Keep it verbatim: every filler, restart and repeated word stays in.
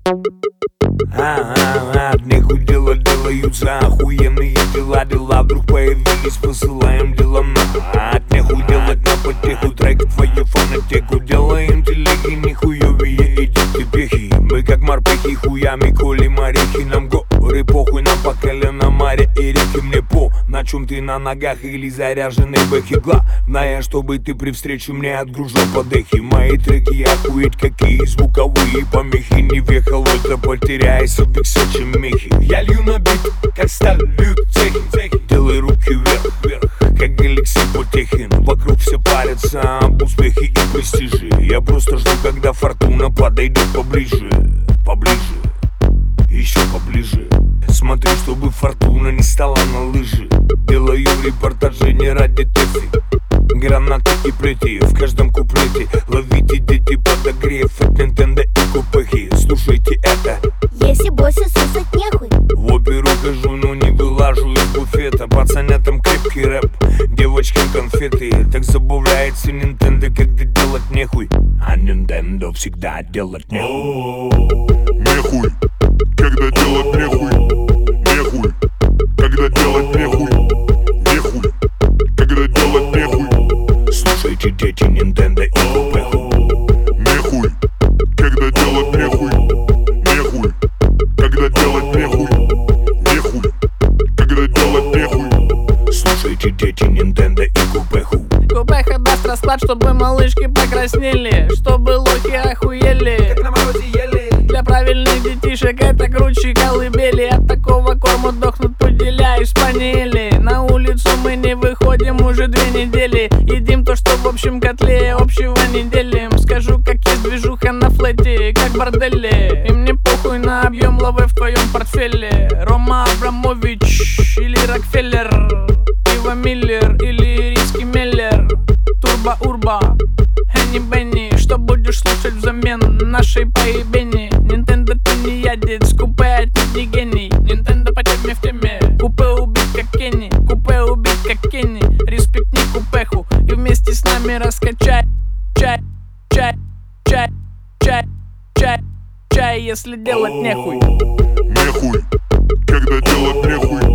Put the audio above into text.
А-а-а, от нехуй дела делаются охуенные дела. Дела вдруг появились, посылаем дела на. От нехуй делать на потеху, трек в твою фонотеку. Делаем телеги, нихуевые эти пехи. Мы как морпехи, хуями колем орехи. Нам горы похуй, нам по колено море и реки. Мне по, на чем ты на ногах или заряженный бэхи. Главное, чтобы ты при встрече мне отгружал подехи. Мои треки охуеть какие звуковые помехи. Не въехал в это, потеряйся в биксачем мехе. Я лью на бит, как сталь льют цехи. Делай руки вверх, вверх, как Алексей Потехин. Вокруг все парятся об успехе и престиже. Я просто жду, когда фортуна подойдет поближе. Поближе, еще поближе. Смотри, чтобы фортуна не стала на лыжи. Делаю репортажи не ради тэфи. Гранаты и плети в каждом куплете. Ловите, дети, подогрев от Nintendo и купехи. Слушайте это. Если больше слушать нехуй. В оперу хожу, но не вылажу из буфета. Пацанятам крепкий рэп, девочкам конфеты. Так забавляется Nintendo, когда делать нехуй. А Nintendo всегда делать нехуй. Нехуй, когда делать нехуй. Нехуй, когда делать нехуй. Нехуй, когда делать нехуй. Слушайте, дети, Nintendo и купеху. Нехуй, когда делать нехуй. Нехуй, когда делать нехуй. Нехуй, когда делать нехуй. Слушайте, дети, Nintendo и купеху. Купеха даст расклад, чтобы малышки покраснели, чтобы лохи охуели. Как на морозе ели. Для правильных детишек это круче колыбели. От такого корма дохнут пуделя и спаниели. На улицу мы не выходим уже две недели. Едим то, что в общем котле, общего не делим. Скажу, как есть движуха на флете, как борделе. И мне похуй на объем лавы в твоем портфеле. Рома Абрамович или Рокфеллер, Ива Миллер или Риски Меллер, Турбо Урба, Хенни Бенни. Что будешь слушать взамен нашей поебени? Nintendo ты не ядец, купе отнюдь не гений. Nintendo по теме в теме, купе убит как Кенни. Купе убит как Кенни, респектни купеху. И вместе с нами раскачай чай, чай, чай, чай, чай, чай, если делать нехуй. Нехуй, когда делать нехуй.